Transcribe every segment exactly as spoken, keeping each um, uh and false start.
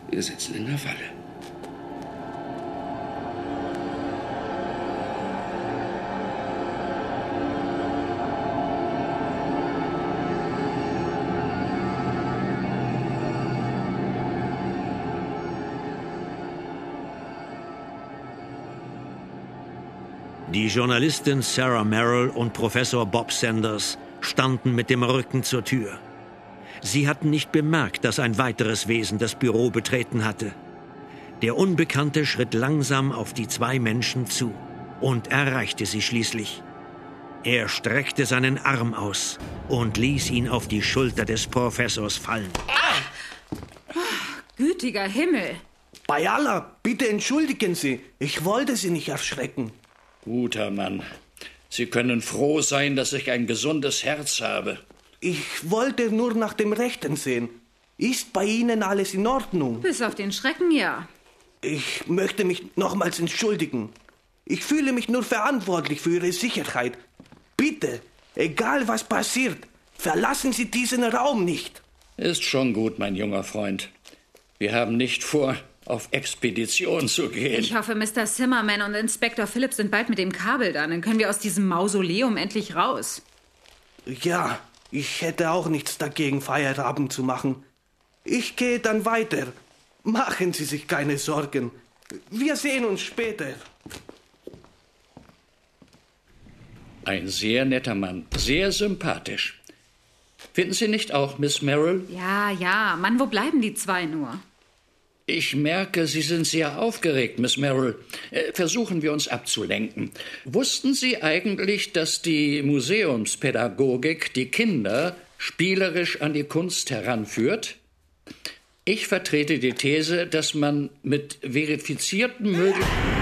Wir sitzen in der Falle. Die Journalistin Sarah Merrill und Professor Bob Sanders standen mit dem Rücken zur Tür. Sie hatten nicht bemerkt, dass ein weiteres Wesen das Büro betreten hatte. Der Unbekannte schritt langsam auf die zwei Menschen zu und erreichte sie schließlich. Er streckte seinen Arm aus und ließ ihn auf die Schulter des Professors fallen. Ah! Gütiger Himmel! Bei Allah, bitte entschuldigen Sie. Ich wollte Sie nicht erschrecken. Guter Mann. Sie können froh sein, dass ich ein gesundes Herz habe. Ich wollte nur nach dem Rechten sehen. Ist bei Ihnen alles in Ordnung? Bis auf den Schrecken, ja. Ich möchte mich nochmals entschuldigen. Ich fühle mich nur verantwortlich für Ihre Sicherheit. Bitte, egal was passiert, verlassen Sie diesen Raum nicht. Ist schon gut, mein junger Freund. Wir haben nicht vor, auf Expedition zu gehen. Ich hoffe, Mister Zimmerman und Inspektor Phillips sind bald mit dem Kabel da. Dann können wir aus diesem Mausoleum endlich raus. Ja, ich hätte auch nichts dagegen, Feierabend zu machen. Ich gehe dann weiter. Machen Sie sich keine Sorgen. Wir sehen uns später. Ein sehr netter Mann, sehr sympathisch. Finden Sie nicht auch, Miss Merrill? Ja, ja. Mann, wo bleiben die zwei nur? Ich merke, Sie sind sehr aufgeregt, Miss Merrill. Äh, versuchen wir uns abzulenken. Wussten Sie eigentlich, dass die Museumspädagogik die Kinder spielerisch an die Kunst heranführt? Ich vertrete die These, dass man mit verifizierten Möglichkeiten...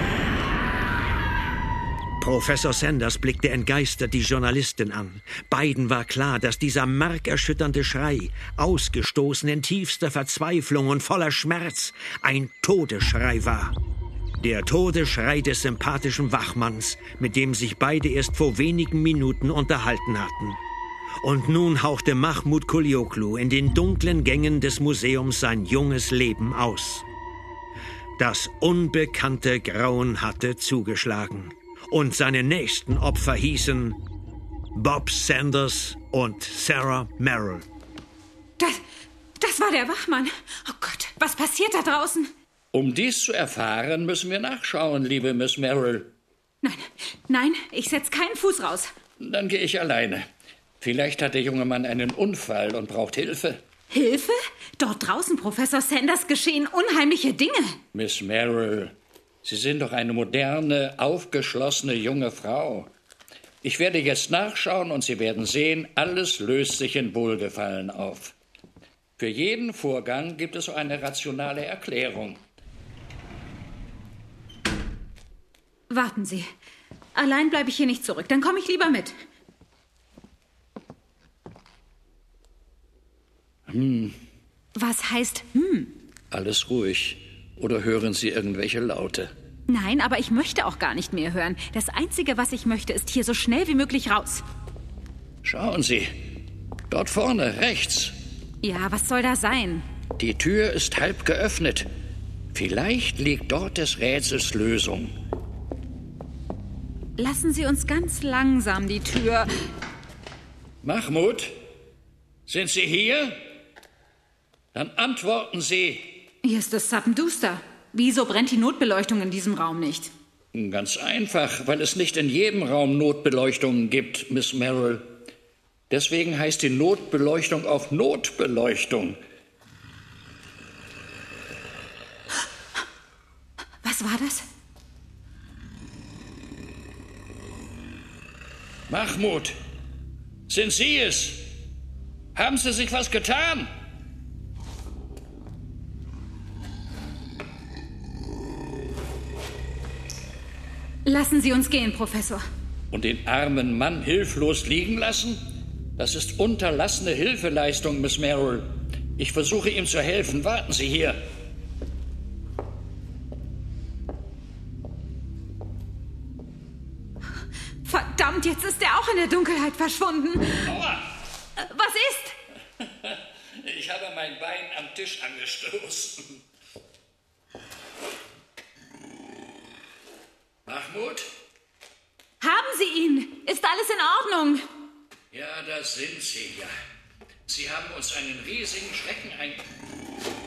Professor Sanders blickte entgeistert die Journalistin an. Beiden war klar, dass dieser markerschütternde Schrei, ausgestoßen in tiefster Verzweiflung und voller Schmerz, ein Todesschrei war. Der Todesschrei des sympathischen Wachmanns, mit dem sich beide erst vor wenigen Minuten unterhalten hatten. Und nun hauchte Mahmud Kulioglu in den dunklen Gängen des Museums sein junges Leben aus. Das unbekannte Grauen hatte zugeschlagen. Und seine nächsten Opfer hießen Bob Sanders und Sarah Merrill. Das, das war der Wachmann. Oh Gott, was passiert da draußen? Um dies zu erfahren, müssen wir nachschauen, liebe Miss Merrill. Nein, nein, ich setze keinen Fuß raus. Dann gehe ich alleine. Vielleicht hat der junge Mann einen Unfall und braucht Hilfe. Hilfe? Dort draußen, Professor Sanders, geschehen unheimliche Dinge. Miss Merrill, Sie sind doch eine moderne, aufgeschlossene junge Frau. Ich werde jetzt nachschauen und Sie werden sehen, alles löst sich in Wohlgefallen auf. Für jeden Vorgang gibt es so eine rationale Erklärung. Warten Sie. Allein bleibe ich hier nicht zurück. Dann komme ich lieber mit. Hm. Was heißt hm? Alles ruhig. Oder hören Sie irgendwelche Laute? Nein, aber ich möchte auch gar nicht mehr hören. Das Einzige, was ich möchte, ist hier so schnell wie möglich raus. Schauen Sie. Dort vorne, rechts. Ja, was soll da sein? Die Tür ist halb geöffnet. Vielleicht liegt dort des Rätsels Lösung. Lassen Sie uns ganz langsam die Tür... Mahmud, sind Sie hier? Dann antworten Sie. Hier ist es zappenduster. Wieso brennt die Notbeleuchtung in diesem Raum nicht? Ganz einfach, weil es nicht in jedem Raum Notbeleuchtungen gibt, Miss Merrill. Deswegen heißt die Notbeleuchtung auch Notbeleuchtung. Was war das? Mahmud, sind Sie es? Haben Sie sich was getan? Lassen Sie uns gehen, Professor. Und den armen Mann hilflos liegen lassen? Das ist unterlassene Hilfeleistung, Miss Merrill. Ich versuche ihm zu helfen. Warten Sie hier. Verdammt, jetzt ist er auch in der Dunkelheit verschwunden. Aua! Was ist? Ich habe mein Bein am Tisch angestoßen. Mahmoud? Haben Sie ihn? Ist alles in Ordnung? Ja, das sind Sie ja. Sie haben uns einen riesigen Schrecken ein...